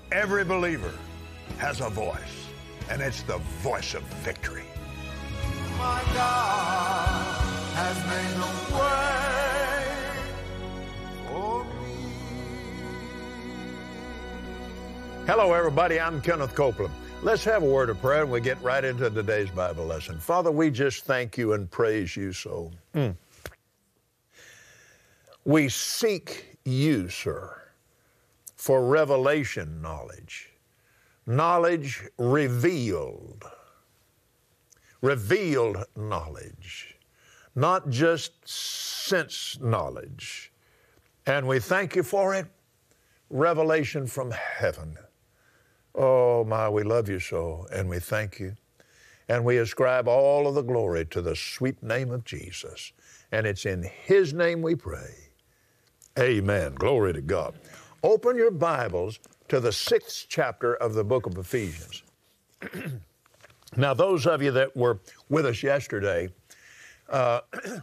Every believer has a voice, and it's the voice of victory. My God has made a way for me. Hello, everybody. I'm Kenneth Copeland. Let's have a word of prayer, and we get right into today's Bible lesson. Father, we just thank you and praise you so. We seek you, sir, for revelation knowledge. Knowledge revealed knowledge, not just sense knowledge. And we thank you for it, revelation from heaven. Oh my, we love you so, and we thank you. And we ascribe all of the glory to the sweet name of Jesus. And it's in His name we pray. Amen. Glory to God. Open your Bibles to the 6th chapter of the book of Ephesians. Now, those of you that were with us yesterday, I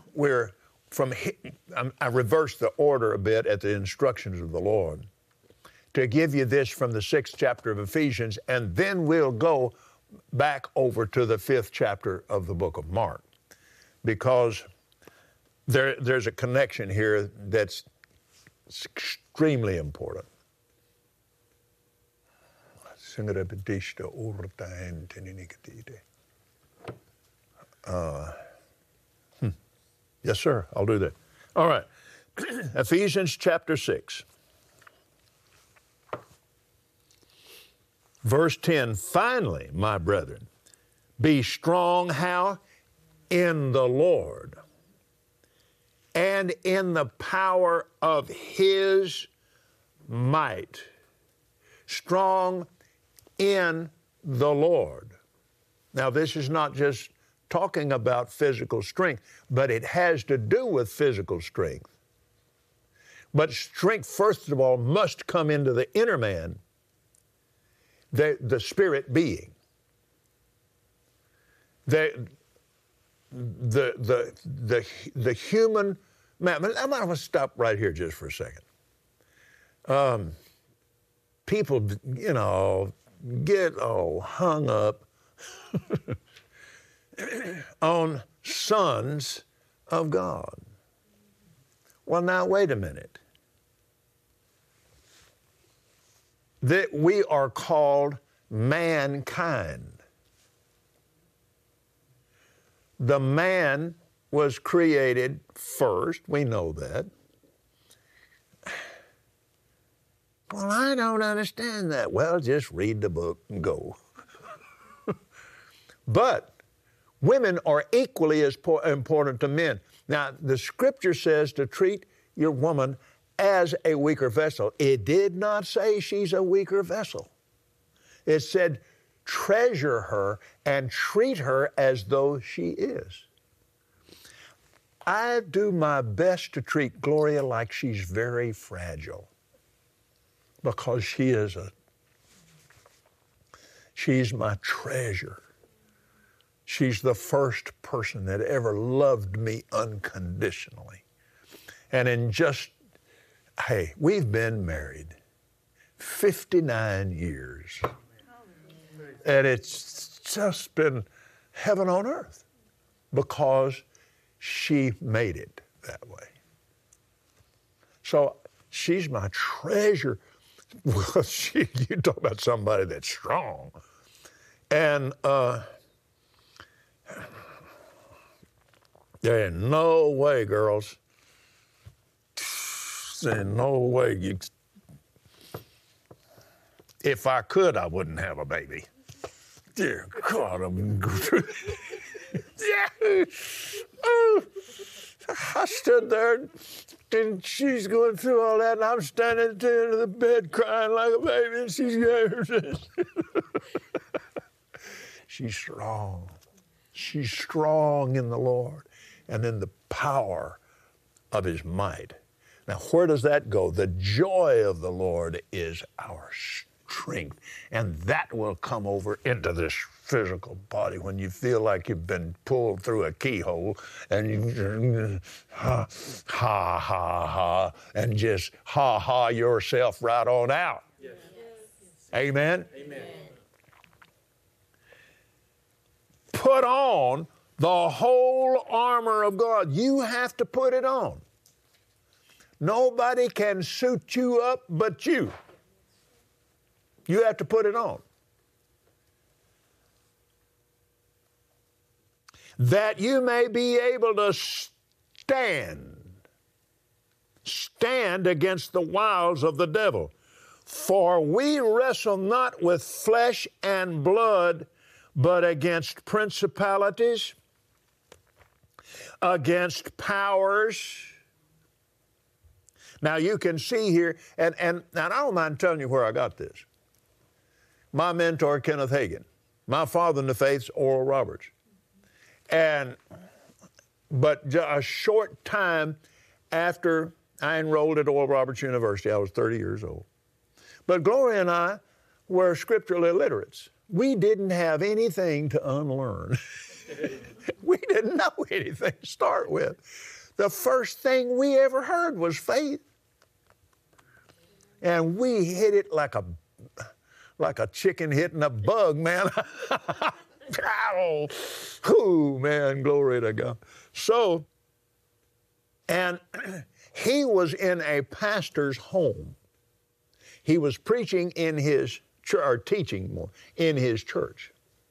reversed the order a bit at the instructions of the Lord to give you this from the 6th chapter of Ephesians, and then we'll go back over to the 5th chapter of the book of Mark, because there's a connection here that's extremely important. Yes, sir, I'll do that. All right, Ephesians chapter 6. Verse 10, finally, my brethren, be strong, how? In the Lord and in the power of His might. Strong in the Lord. Now, this is not just talking about physical strength, but it has to do with physical strength. But strength, first of all, must come into the inner man, the spirit being. The human man. I'm going to stop right here just for a second. People, get all hung up on sons of God. Well, now, wait a minute. That we are called mankind. The man was created first. We know that. Well, I don't understand that. Well, just read the book and go. But women are equally as important to men. Now, the Scripture says to treat your woman as a weaker vessel. It did not say she's a weaker vessel. It said treasure her and treat her as though she is. I do my best to treat Gloria like she's very fragile, because she's my treasure. She's the first person that ever loved me unconditionally. And hey, we've been married 59 years. And it's just been heaven on earth, because she made it that way. So she's my treasure. Well, you talk about somebody that's strong. And there ain't no way, girls. There's no way. If I could, I wouldn't have a baby. Dear God, I'm going through. Yeah. Oh, I stood there, and she's going through all that, and I'm standing at the end of the bed crying like a baby, and she's got She's strong. She's strong in the Lord and in the power of His might. Now, where does that go? The joy of the Lord is our strength, and that will come over into this physical body when you feel like you've been pulled through a keyhole, and you ha, ha, ha, ha, and just ha, ha yourself right on out. Yes. Amen? Amen. Put on the whole armor of God. You have to put it on. Nobody can suit you up but you. You have to put it on. That you may be able to stand against the wiles of the devil. For we wrestle not with flesh and blood, but against principalities, against powers. Now you can see here, and I don't mind telling you where I got this. My mentor, Kenneth Hagin. My father in the faith, Oral Roberts. But a short time after I enrolled at Oral Roberts University, I was 30 years old. But Gloria and I were scriptural illiterates. We didn't have anything to unlearn. We didn't know anything to start with. The first thing we ever heard was faith. And we hit it like a chicken hitting a bug, man. Oh, man, glory to God. So, and he was in a pastor's home. He was preaching in his church, or teaching more, in his church.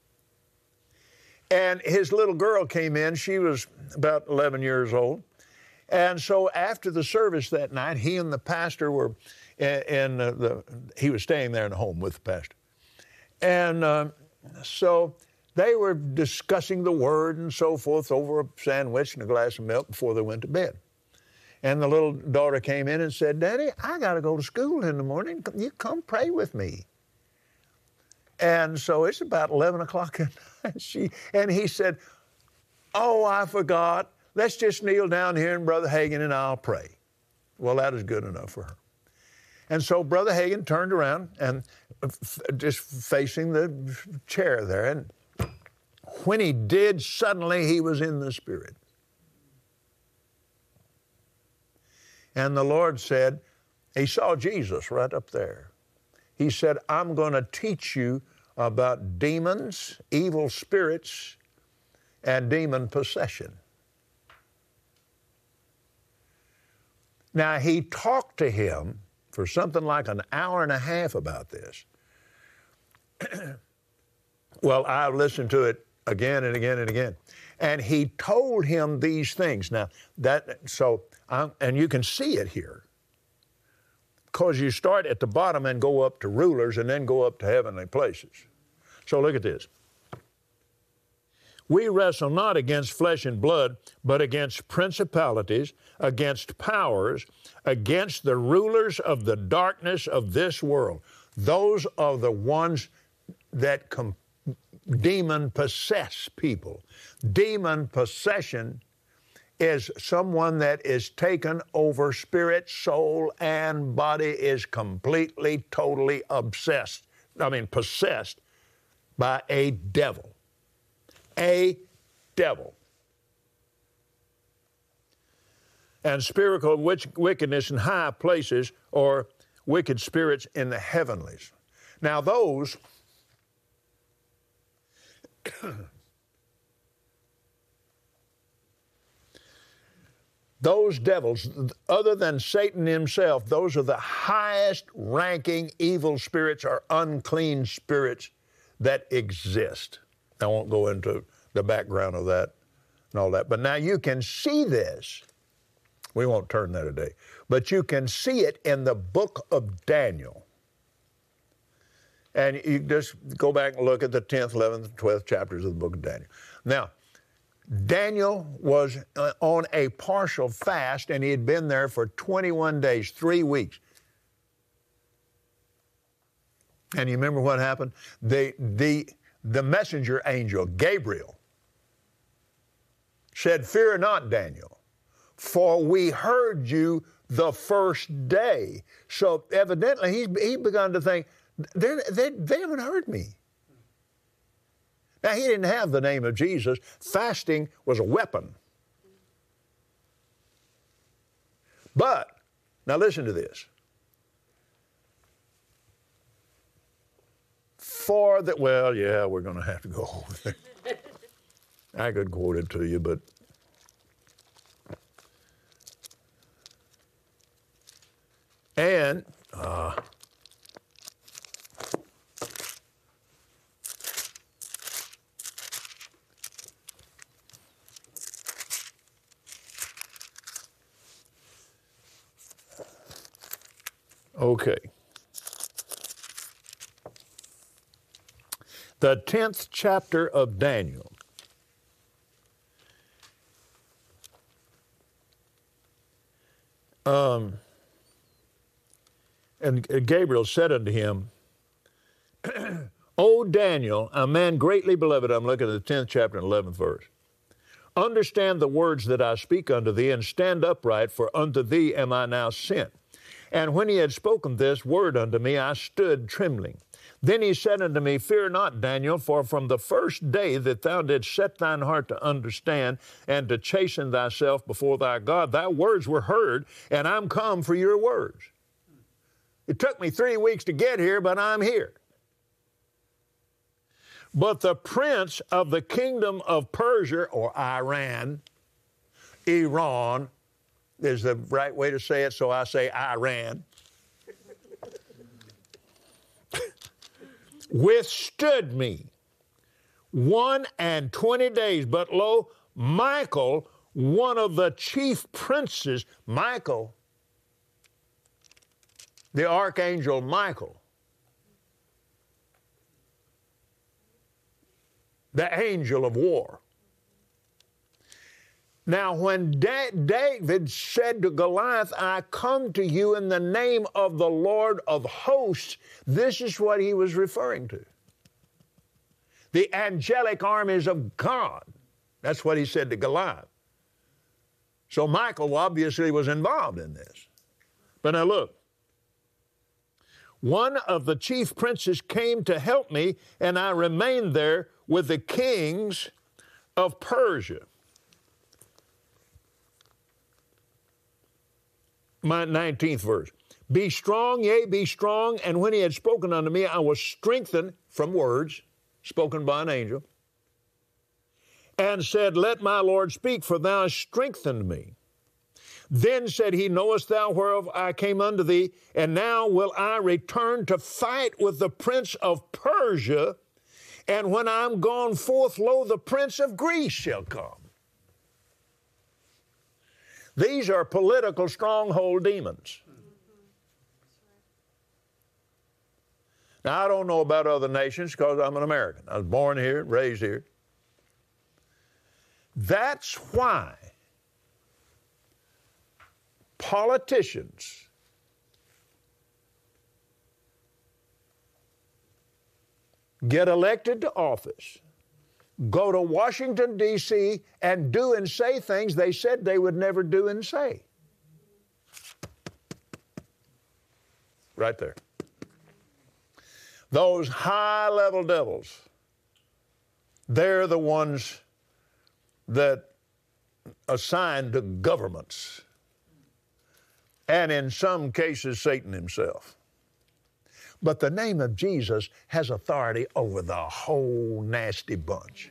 And his little girl came in. She was about 11 years old. And so after the service that night, he and the pastor were he was staying there in the home with the pastor. And so they were discussing the Word and so forth over a sandwich and a glass of milk before they went to bed. And the little daughter came in and said, "Daddy, I got to go to school in the morning. You come pray with me." And so it's about 11 o'clock at night. And he said, "Oh, I forgot. Let's just kneel down here and Brother Hagin and I'll pray." Well, that is good enough for her. And so Brother Hagin turned around and just facing the chair there. And when he did, suddenly he was in the Spirit. And the Lord said, he saw Jesus right up there. He said, "I'm going to teach you about demons, evil spirits, and demon possession." Now, he talked to him for something like an hour and a half about this. Well, I listened to it again and again and again. And he told him these things. Now, and you can see it here. Because you start at the bottom and go up to rulers and then go up to heavenly places. So look at this. We wrestle not against flesh and blood, but against principalities, against powers, against the rulers of the darkness of this world. Those are the ones that demon possess people. Demon possession is someone that is taken over spirit, soul, and body, is completely, totally possessed by a devil. A devil. And spiritual wickedness in high places, or wicked spirits in the heavenlies. Now those devils, other than Satan himself, those are the highest ranking evil spirits or unclean spirits that exist. I won't go into the background of that and all that. But now you can see this. We won't turn there today. But you can see it in the book of Daniel. And you just go back and look at the 10th, 11th, and 12th chapters of the book of Daniel. Now, Daniel was on a partial fast, and he had been there for 21 days, 3 weeks. And you remember what happened? The messenger angel, Gabriel, said, "Fear not, Daniel, for we heard you the first day." So evidently he begun to think, they haven't heard me. Now, he didn't have the name of Jesus. Fasting was a weapon. But, now listen to this. for the, well, yeah, we're going to have to go over there. I could quote it to you, but and okay. The 10th chapter of Daniel. And Gabriel said unto him, O Daniel, a man greatly beloved, I'm looking at the 10th chapter and 11th verse. Understand the words that I speak unto thee, and stand upright, for unto thee am I now sent. And when he had spoken this word unto me, I stood trembling. Then he said unto me, Fear not, Daniel, for from the first day that thou didst set thine heart to understand and to chasten thyself before thy God, thy words were heard, and I'm come for your words. It took me 3 weeks to get here, but I'm here. But the prince of the kingdom of Persia, or Iran is the right way to say it, so I say Iran, withstood me 21 days. But lo, Michael, one of the chief princes, Michael, the archangel Michael, the angel of war. Now, when David said to Goliath, I come to you in the name of the Lord of hosts, this is what he was referring to. The angelic armies of God. That's what he said to Goliath. So Michael obviously was involved in this. But now look. One of the chief princes came to help me, and I remained there with the kings of Persia. My 19th verse. Be strong, yea, be strong. And when he had spoken unto me, I was strengthened from words spoken by an angel, and said, Let my Lord speak, for thou hast strengthened me. Then said he, Knowest thou whereof I came unto thee? And now will I return to fight with the prince of Persia, and when I'm gone forth, lo, the prince of Greece shall come. These are political stronghold demons. Now, I don't know about other nations because I'm an American. I was born here, raised here. That's why politicians get elected to office, go to Washington, D.C., and do and say things they said they would never do and say. Right there. Those high-level devils, they're the ones that assign to governments, and in some cases, Satan himself. But the name of Jesus has authority over the whole nasty bunch.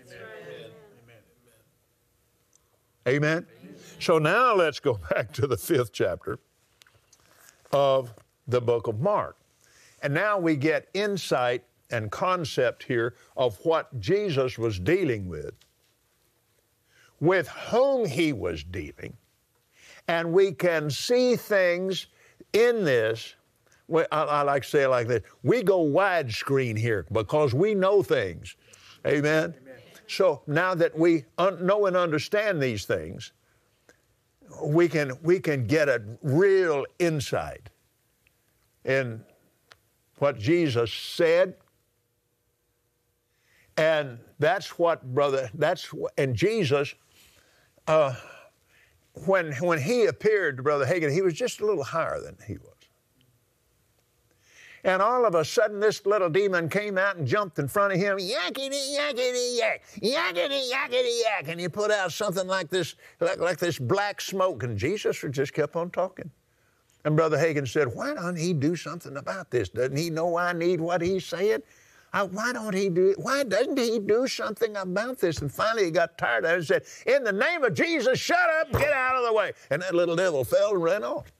Amen. Amen. So now let's go back to the 5th chapter of the book of Mark. And now we get insight and concept here of what Jesus was dealing with whom he was dealing. And we can see things in this. I like to say it like this. We go widescreen here because we know things. Amen? Amen. So now that we know and understand these things, we can get a real insight in what Jesus said. And that's what, and Jesus, when he appeared to Brother Hagin, he was just a little higher than he was. And all of a sudden, this little demon came out and jumped in front of him, yakety, yakety, yak, yakety, yakety, yak, and he put out something like this, like this black smoke, and Jesus just kept on talking. And Brother Hagin said, why don't he do something about this? Doesn't he know I need what he's saying? Why don't he do it? Why doesn't he do something about this? And finally he got tired of it and said, in the name of Jesus, shut up and get out of the way. And that little devil fell and ran off.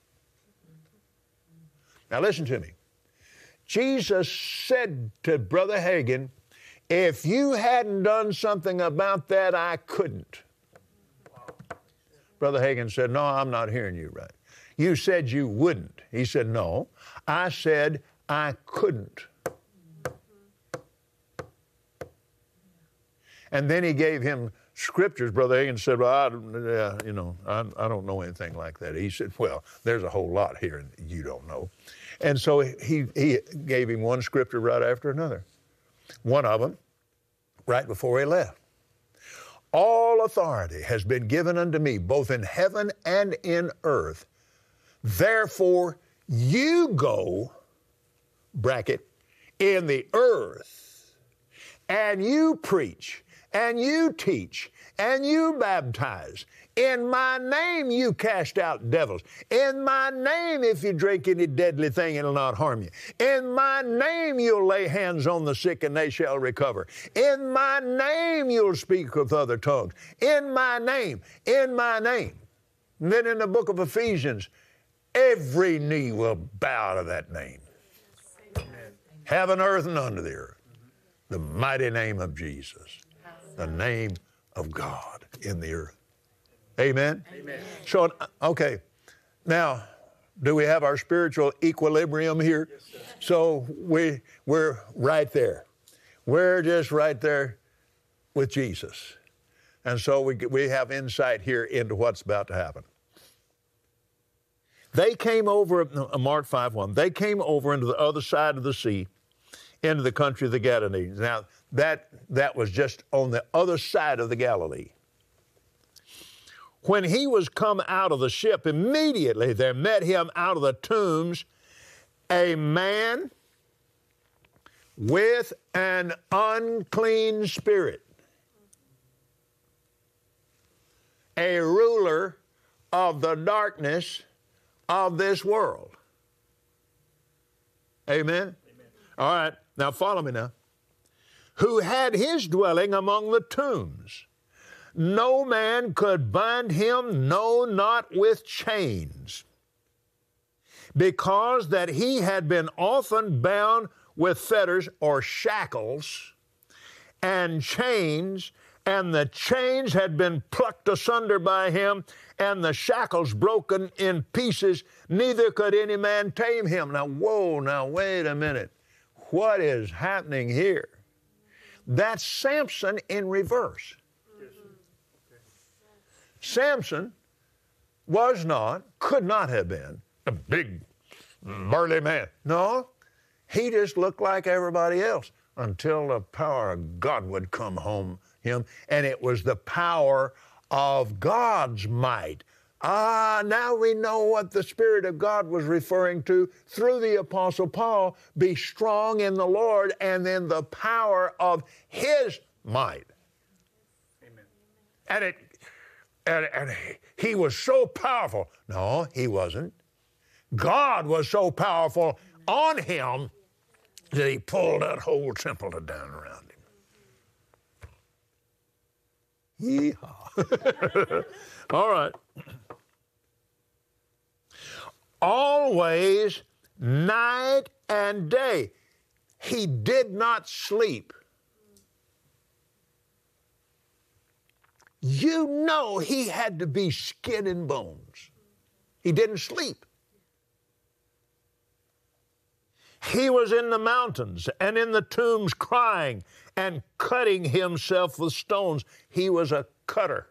Now listen to me. Jesus said to Brother Hagin, if you hadn't done something about that, I couldn't. Brother Hagin said, no, I'm not hearing you right. You said you wouldn't. He said, no, I said I couldn't. And then he gave him scriptures. Brother Hagin said, well, I don't know anything like that. He said, well, there's a whole lot here and you don't know. And so he gave him one scripture right after another. One of them, right before he left. All authority has been given unto me, both in heaven and in earth. Therefore, you go, bracket, in the earth, and you preach, and you teach, and you baptize. In my name you cast out devils. In my name, if you drink any deadly thing, it'll not harm you. In my name you'll lay hands on the sick and they shall recover. In my name you'll speak with other tongues. In my name, in my name. And then in the book of Ephesians, every knee will bow to that name. Amen. Heaven, earth, and under the earth. The mighty name of Jesus. The name of God in the earth. Amen? Amen. So, okay. Now, do we have our spiritual equilibrium here? Yes, sir. So we're right there. We're just right there with Jesus. And so we have insight here into what's about to happen. They came over, Mark 5:1, they came over into the other side of the sea, into the country of the Gadarenes. Now, that was just on the other side of the Galilee. When he was come out of the ship, immediately there met him out of the tombs a man with an unclean spirit, a ruler of the darkness of this world. Amen? Amen. All right, now follow me now. Who had his dwelling among the tombs. No man could bind him, no, not with chains, because that he had been often bound with fetters or shackles and chains, and the chains had been plucked asunder by him, and the shackles broken in pieces, neither could any man tame him. Now, wait a minute. What is happening here? That's Samson in reverse. Samson could not have been a big, burly man. No, he just looked like everybody else until the power of God would come home him, and it was the power of God's might. Now we know what the Spirit of God was referring to through the Apostle Paul. Be strong in the Lord and in the power of His might. Amen. And he was so powerful. No, he wasn't. God was so powerful on him that he pulled that whole temple down around him. Yeehaw. All right. Always, night and day, he did not sleep. You know he had to be skin and bones. He didn't sleep. He was in the mountains and in the tombs crying and cutting himself with stones. He was a cutter.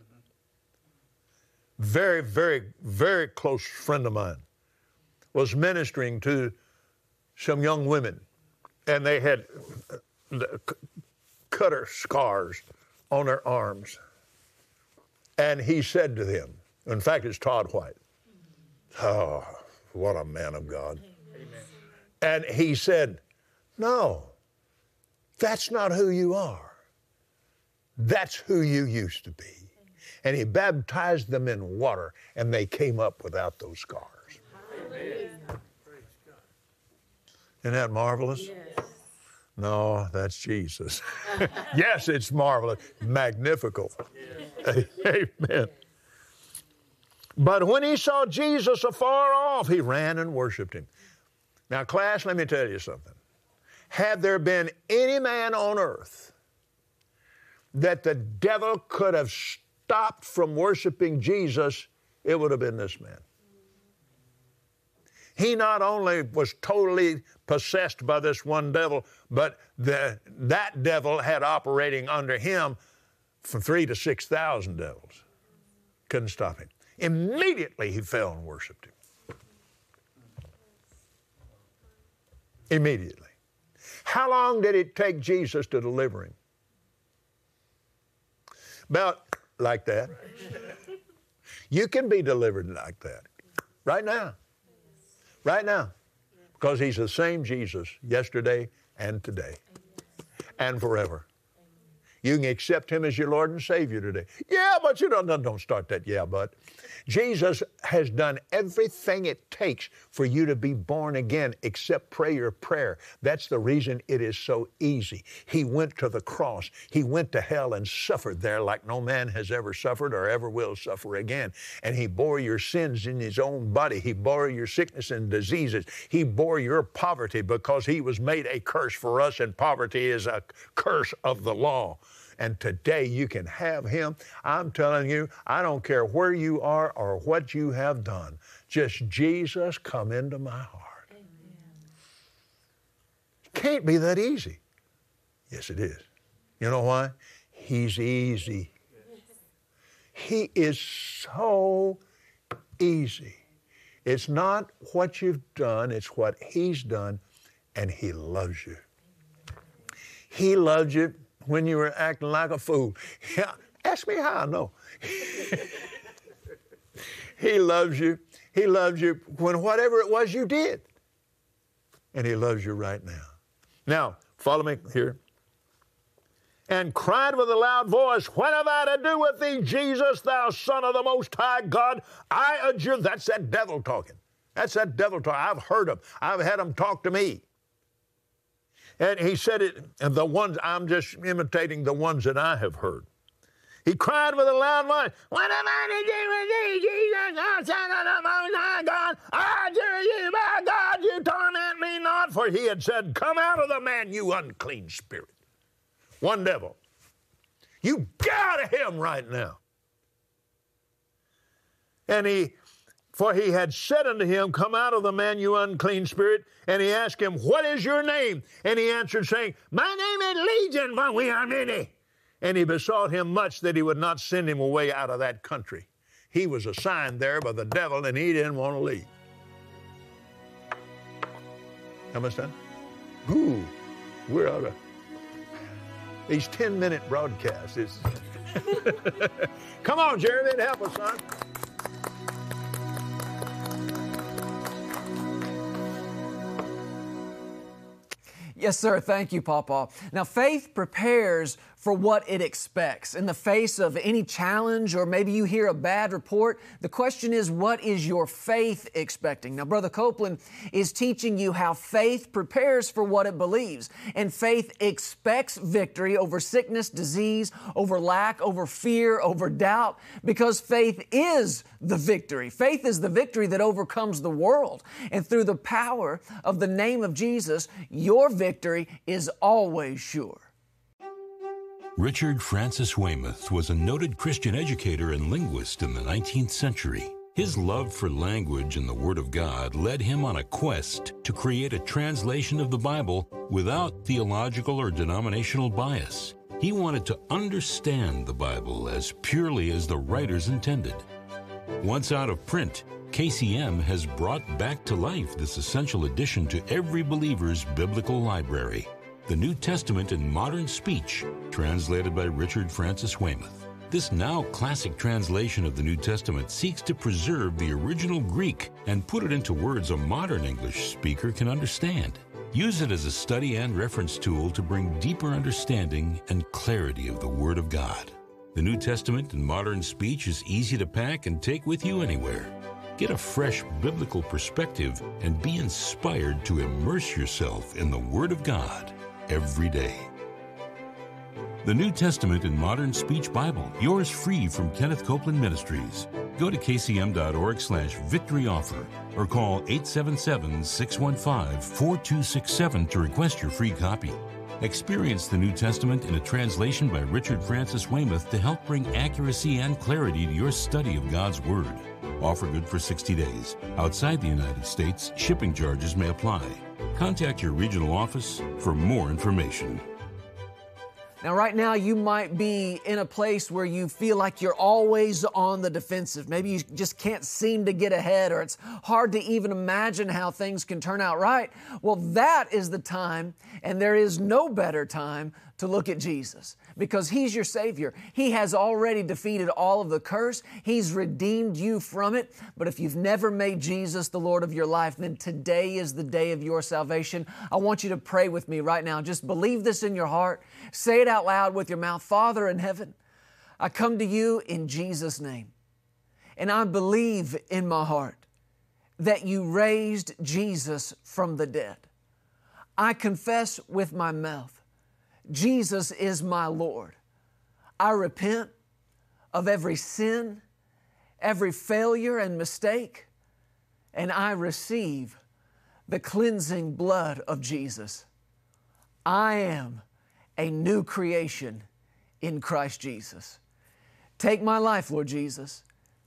Very, very, very close friend of mine was ministering to some young women, and they had cutter scars on their arms. And he said to them, in fact, it's Todd White. Oh, what a man of God. Amen. And he said, no, that's not who you are. That's who you used to be. And he baptized them in water, and they came up without those scars. Amen. Isn't that marvelous? Yes. No, that's Jesus. Yes, it's marvelous, magnifical. Amen. But when he saw Jesus afar off, he ran and worshiped him. Now, class, let me tell you something. Had there been any man on earth that the devil could have stopped from worshiping Jesus, it would have been this man. He not only was totally possessed by this one devil, but that devil had operating under him from 3,000 to 6,000 devils. Couldn't stop him. Immediately he fell and worshiped him. Immediately. How long did it take Jesus to deliver him? About like that. You can be delivered like that right now. Right now. Because he's the same Jesus yesterday and today and forever. You can accept him as your Lord and Savior today. Yeah, but you don't start that, yeah, but. Jesus has done everything it takes for you to be born again except pray your prayer. That's the reason it is so easy. He went to the cross. He went to hell and suffered there like no man has ever suffered or ever will suffer again. And he bore your sins in his own body. He bore your sickness and diseases. He bore your poverty because he was made a curse for us, and poverty is a curse of the law. And today you can have him. I'm telling you, I don't care where you are or what you have done. Just Jesus, come into my heart. Amen. Can't be that easy. Yes, it is. You know why? He's easy. He is so easy. It's not what you've done, it's what he's done, and he loves you. He loves you when you were acting like a fool. Yeah, ask me how I know. He loves you. He loves you when whatever it was you did. And he loves you right now. Now, follow me here. And cried with a loud voice, what have I to do with thee, Jesus, thou Son of the Most High God? I adjure. That's that devil talking. That's that devil talking. I've heard him. I've had him talk to me. And he said it, and the ones, I'm just imitating the ones that I have heard. He cried with a loud voice, what am I to do with thee, Jesus, thou Son of the Most High God? I adjure you, by God, you torment me not. For he had said, come out of the man, you unclean spirit. One devil. You get out of him right now. And for he had said unto him, come out of the man, you unclean spirit. And he asked him, what is your name? And he answered, saying, my name is Legion, for we are many. And he besought him much that he would not send him away out of that country. He was assigned there by the devil, and he didn't want to leave. How much time? Ooh, we're out of these 10-minute broadcasts. Come on, Jeremy, help us, son. Yes, sir. Thank you, Papa. Now, faith prepares for what it expects. In the face of any challenge, or maybe you hear a bad report, the question is, what is your faith expecting? Now, Brother Copeland is teaching you how faith prepares for what it believes. And faith expects victory over sickness, disease, over lack, over fear, over doubt, because faith is the victory. Faith is the victory that overcomes the world. And through the power of the name of Jesus, your victory is always sure. Richard Francis Weymouth was a noted Christian educator and linguist in the 19th century. His love for language and the Word of God led him on a quest to create a translation of the Bible without theological or denominational bias. He wanted to understand the Bible as purely as the writers intended. Once out of print, KCM has brought back to life this essential addition to every believer's biblical library, the New Testament in Modern Speech, translated by Richard Francis Weymouth. This now classic translation of the New Testament seeks to preserve the original Greek and put it into words a modern English speaker can understand. Use it as a study and reference tool to bring deeper understanding and clarity of the Word of God. The New Testament in Modern Speech is easy to pack and take with you anywhere. Get a fresh biblical perspective and be inspired to immerse yourself in the Word of God. every day. The New Testament in Modern Speech Bible, yours free from Kenneth Copeland Ministries. Go to kcm.org/victory offer or call 877-615-4267 to request your free copy. Experience the New Testament in a translation by Richard Francis Weymouth to help bring accuracy and clarity to your study of God's Word. Offer good for 60 days. Outside the United States, shipping charges may apply. Contact your regional office for more information. Now, right now, you might be in a place where you feel like you're always on the defensive. Maybe you just can't seem to get ahead, or it's hard to even imagine how things can turn out right. Well, that is the time, and there is no better time to look at Jesus, because He's your Savior. He has already defeated all of the curse. He's redeemed you from it. But if you've never made Jesus the Lord of your life, then today is the day of your salvation. I want you to pray with me right now. Just believe this in your heart. Say it out loud with your mouth. Father in heaven, I come to you in Jesus' name, and I believe in my heart that you raised Jesus from the dead. I confess with my mouth Jesus is my Lord. I repent of every sin, every failure and mistake, and I receive the cleansing blood of Jesus. I am a new creation in Christ Jesus. Take my life, Lord Jesus.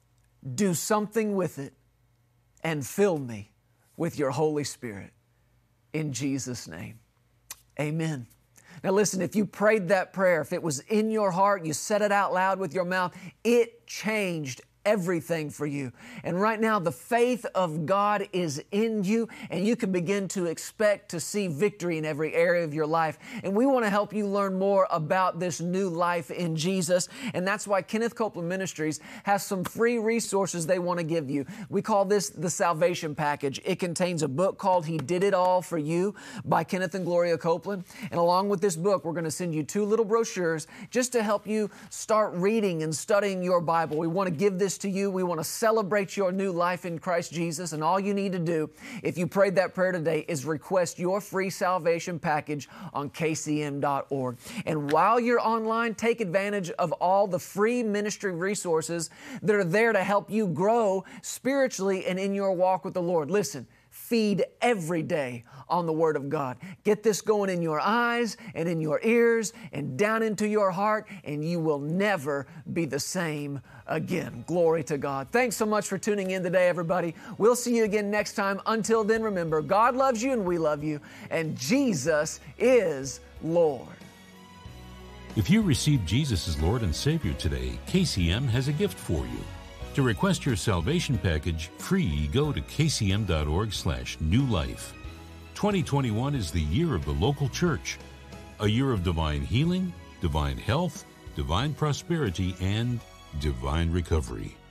Do something with it and fill me with your Holy Spirit. In Jesus' name, amen. Now listen, if you prayed that prayer, if it was in your heart, you said it out loud with your mouth, it changed everything for you. And right now, the faith of God is in you, and you can begin to expect to see victory in every area of your life. And we want to help you learn more about this new life in Jesus. And that's why Kenneth Copeland Ministries has some free resources they want to give you. We call this the Salvation Package. It contains a book called He Did It All for You by Kenneth and Gloria Copeland. And along with this book, we're going to send you 2 little brochures just to help you start reading and studying your Bible. We want to give this to you. We want to celebrate your new life in Christ Jesus. And all you need to do, if you prayed that prayer today, is request your free salvation package on kcm.org. And while you're online, take advantage of all the free ministry resources that are there to help you grow spiritually and in your walk with the Lord. Listen, feed every day on the Word of God. Get this going in your eyes and in your ears and down into your heart, and you will never be the same again. Glory to God. Thanks so much for tuning in today, everybody. We'll see you again next time. Until then, remember, God loves you and we love you, and Jesus is Lord. If you received Jesus as Lord and Savior today, KCM has a gift for you. To request your salvation package free, go to kcm.org/newlife. 2021 is the year of the local church, a year of divine healing, divine health, divine prosperity, and divine recovery.